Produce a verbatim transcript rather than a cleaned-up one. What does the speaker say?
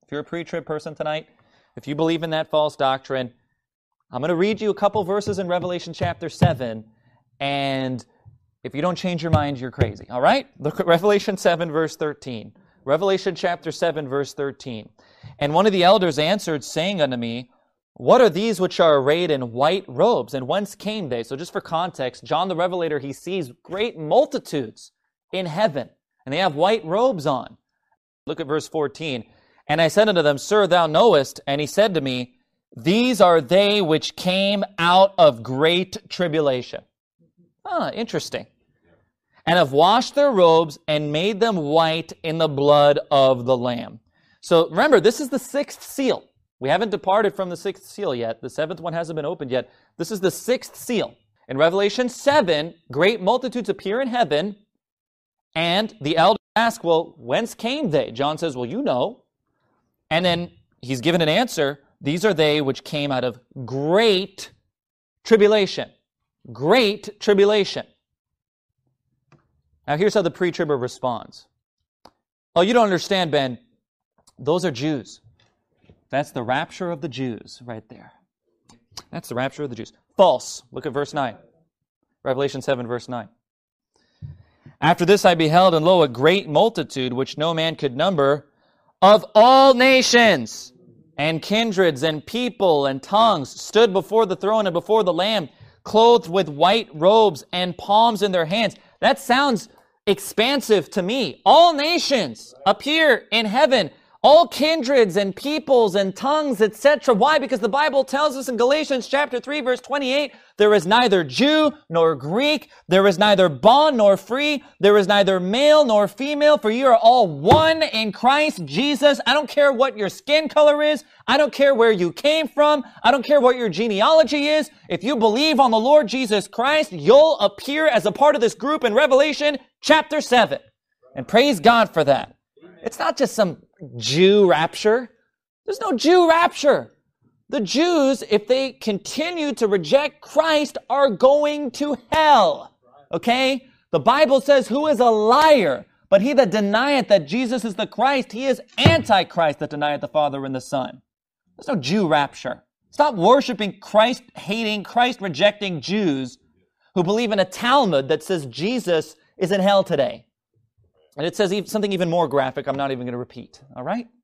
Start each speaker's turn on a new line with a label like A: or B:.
A: If you're a pre-trib person tonight, if you believe in that false doctrine, I'm going to read you a couple verses in Revelation chapter seven, and if you don't change your mind, you're crazy. All right? Look at Revelation seven, verse thirteen. Revelation chapter seven, verse thirteen. And one of the elders answered, saying unto me, what are these which are arrayed in white robes, and whence came they? So just for context, John the Revelator, he sees great multitudes in heaven, and they have white robes on. Look at verse fourteen. And I said unto them, Sir, thou knowest. And he said to me, these are they which came out of great tribulation. Ah, interesting. And have washed their robes and made them white in the blood of the Lamb. So remember, this is the sixth seal. We haven't departed from the sixth seal yet. The seventh one hasn't been opened yet. This is the sixth seal. In Revelation seven, great multitudes appear in heaven, and the elders ask, well, whence came they? John says, well, you know. And then he's given an answer. These are they which came out of great tribulation. Great tribulation. Now here's how the pre-tribber responds. Oh, you don't understand, Ben. Those are Jews. That's the rapture of the Jews right there. That's the rapture of the Jews. False. Look at verse nine. Revelation seven, verse nine. After this I beheld, and lo, a great multitude, which no man could number, of all nations and kindreds and people and tongues, stood before the throne and before the Lamb, clothed with white robes and palms in their hands. That sounds expansive to me. All nations appear in heaven. All kindreds and peoples and tongues, et cetera. Why? Because the Bible tells us in Galatians chapter three, verse twenty-eight, there is neither Jew nor Greek, there is neither bond nor free, there is neither male nor female, for you are all one in Christ Jesus. I don't care what your skin color is. I don't care where you came from. I don't care what your genealogy is. If you believe on the Lord Jesus Christ, you'll appear as a part of this group in Revelation chapter seven. And praise God for that. It's not just some Jew rapture. There's no Jew rapture. The Jews, if they continue to reject Christ, are going to hell. Okay? The Bible says, who is a liar? But he that denieth that Jesus is the Christ, he is antichrist that denieth the Father and the Son. There's no Jew rapture. Stop worshiping Christ-hating, Christ-rejecting Jews who believe in a Talmud that says Jesus is in hell today. And it says something even more graphic I'm not even going to repeat. All right?